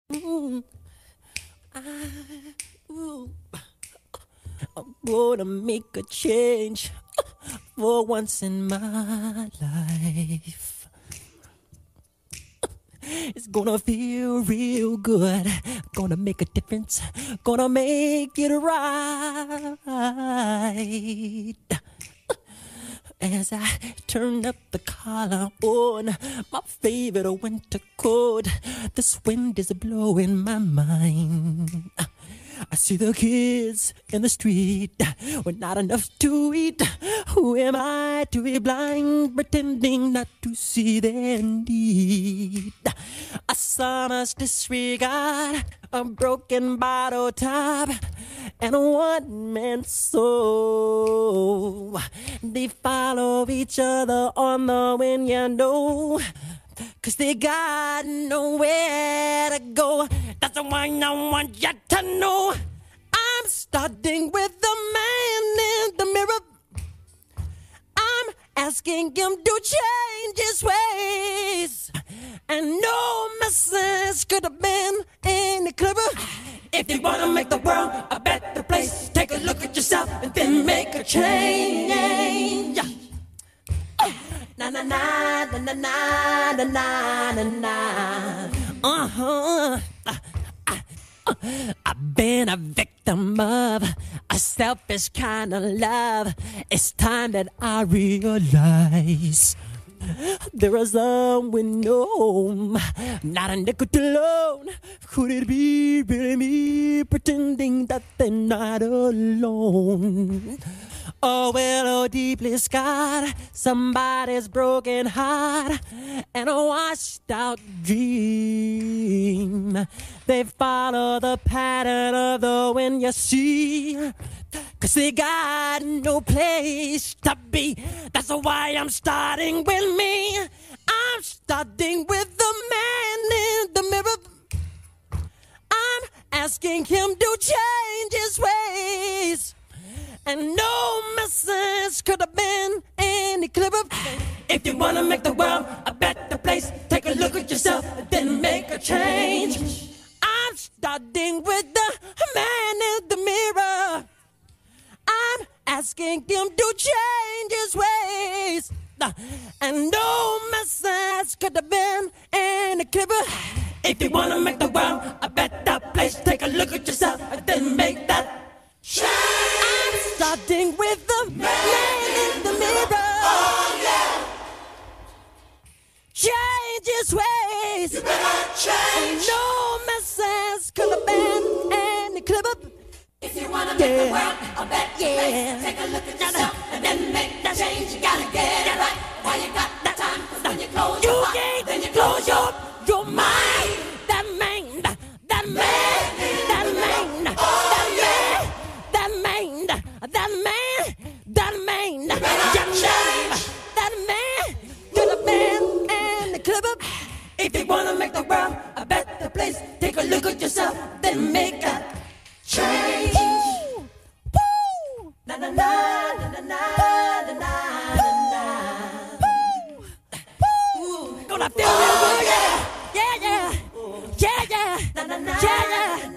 Mm, I, ooh, I'm gonna make a change for once in my life. It's gonna feel real good. Gonna make a difference. Gonna make it right. As I turn up the collar on my favorite winter coat, this wind is blowing my mind. I see the kids in the street with not enough to eat. Who am I to be blind, pretending not to see their need? A summer's disregard, a broken bottle top, and a one-man soul. They follow each other on the wind, you know, 'cause they got nowhere to go. That's why I want you to know. I'm starting with the man in the mirror. I'm asking him to change his ways. And no message could have been any clearer. If you wanna make the world a better place, take a look at yourself and then make a change. Na na na na na na na na na. Uh-huh. I've been a victim of a selfish kind of love. It's time that I realize there is someone home, not a nickel alone. Could it be really me pretending that they're not alone? Oh, well, oh, deeply scarred, somebody's broken heart, and a washed out dream. They follow the pattern of the wind, you see, 'cause they got no place to be. That's why I'm starting with me. I'm starting with the man in the mirror. I'm asking him to change his ways. And no message could have been any clearer. If you wanna make the world a better place, take a look at yourself and then make a change. I'm starting with the man in the mirror. I'm asking him to change his ways. And no message could have been any clearer. If you wanna make the world a better place, take a look at yourself and then make that change. I'm starting with the man in the mirror. Oh yeah. Change his ways. You better change. And no message could have been any clearer. If you wanna make the world a better place, take a look at yourself and then make that change. You gotta get it right while you got that time. 'Cause when you close your heart, then you close your mind. That man, that man, that man, that man, that man, that man, that man, that man could have been any clearer. If you wanna make the world a better place, take a look at yourself, then make a change. Woo! Na na na na na na na na na. Woo! Gonna feel real good, yeah, yeah, yeah, yeah, yeah, yeah, yeah.